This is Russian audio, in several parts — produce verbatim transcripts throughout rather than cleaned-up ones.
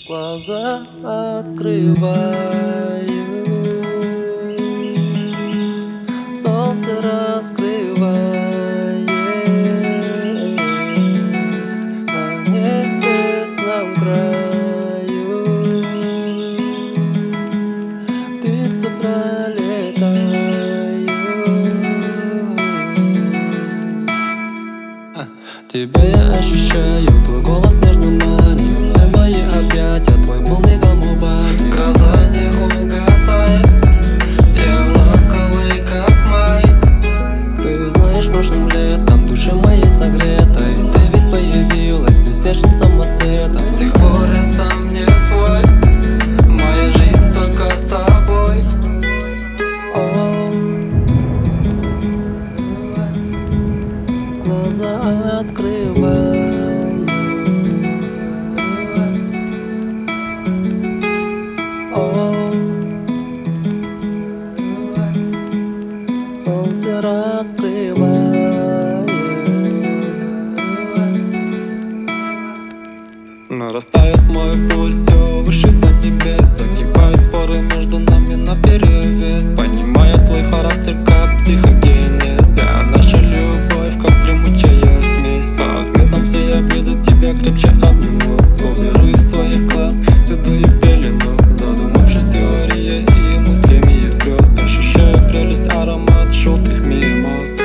Глаза открываю, солнце раскрывает на небесном краю. Птицы пролетают. а, Тебя я ощущаю, твой голос нежно манит. Все мои объятия, твой пол мигом убавит. Гроза не угасает, я ласковый как май. Ты знаешь, прошлым летом в душе моей согретой ты ведь появилась блестящим самоцветом. С тех пор я сам не свой, моя жизнь только с тобой. О, глаза открываю, солнце раскрывает. Нарастает мой пульс, все выше до небес. Огибают споры между нами наперевес. Понимаю твой характер как психогенез. А наша любовь как дремучая смесь. По ответам всей обиды тебя крепче обниму. Уберу из твоих глаз седую пелену. Задумавшись теорией и мыслями из грез, ощущаю прелесть, аромат желтых мимоз.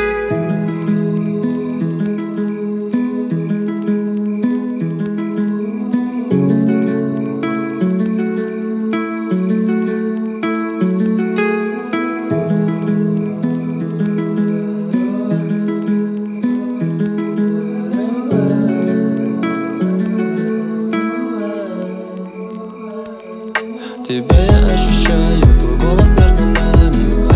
Тебя я ощущаю, твой голос нежно манит.